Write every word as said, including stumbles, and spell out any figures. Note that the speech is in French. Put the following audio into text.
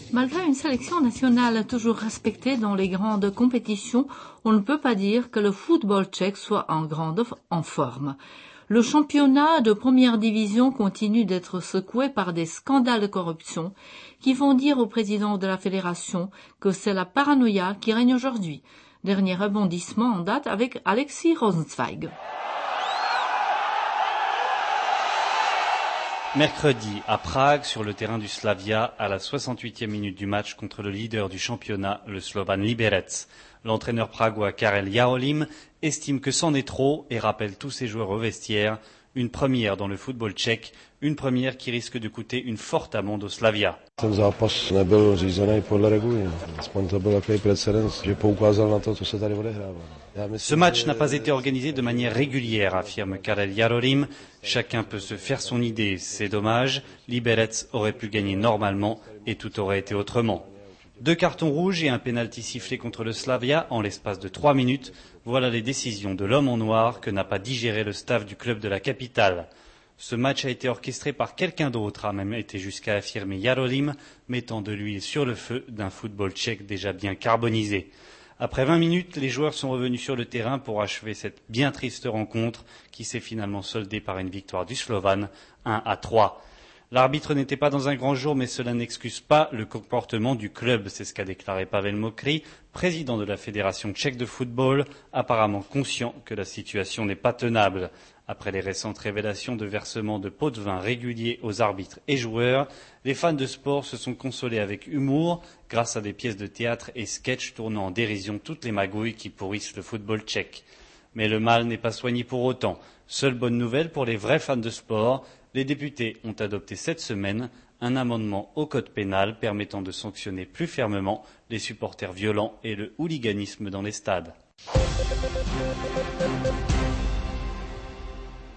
Malgré une sélection nationale toujours respectée dans les grandes compétitions, on ne peut pas dire que le football tchèque soit en grande en forme. Le championnat de première division continue d'être secoué par des scandales de corruption qui font dire au président de la fédération que c'est la paranoïa qui règne aujourd'hui. Dernier rebondissement en date avec Alexis Rosenzweig. Mercredi, à Prague, sur le terrain du Slavia, à la soixante-huitième minute du match contre le leader du championnat, le Slovan Liberec. L'entraîneur pragois Karel Járolim estime que c'en est trop et rappelle tous ses joueurs au vestiaire. Une première dans le football tchèque, une première qui risque de coûter une forte amende au Slavia. Ten zápas nebyl řízený podle regulí. Aspoň to byl takový precedens, že poukázal na to, co se tady odehrává. Ce match n'a pas été organisé de manière régulière, affirme Karel Járolim. Chacun peut se faire son idée, c'est dommage. Liberec aurait pu gagner normalement et tout aurait été autrement. Deux cartons rouges et un pénalty sifflé contre le Slavia en l'espace de trois minutes. Voilà les décisions de l'homme en noir que n'a pas digéré le staff du club de la capitale. Ce match a été orchestré par quelqu'un d'autre, a même été jusqu'à affirmer Járolim, mettant de l'huile sur le feu d'un football tchèque déjà bien carbonisé. Après vingt minutes, les joueurs sont revenus sur le terrain pour achever cette bien triste rencontre qui s'est finalement soldée par une victoire du Slovan, un à trois. L'arbitre n'était pas dans un grand jour, mais cela n'excuse pas le comportement du club. C'est ce qu'a déclaré Pavel Mokry, président de la Fédération tchèque de football, apparemment conscient que la situation n'est pas tenable. Après les récentes révélations de versement de pots de vin réguliers aux arbitres et joueurs, les fans de sport se sont consolés avec humour grâce à des pièces de théâtre et sketchs tournant en dérision toutes les magouilles qui pourrissent le football tchèque. Mais le mal n'est pas soigné pour autant. Seule bonne nouvelle pour les vrais fans de sport, les députés ont adopté cette semaine un amendement au code pénal permettant de sanctionner plus fermement les supporters violents et le hooliganisme dans les stades.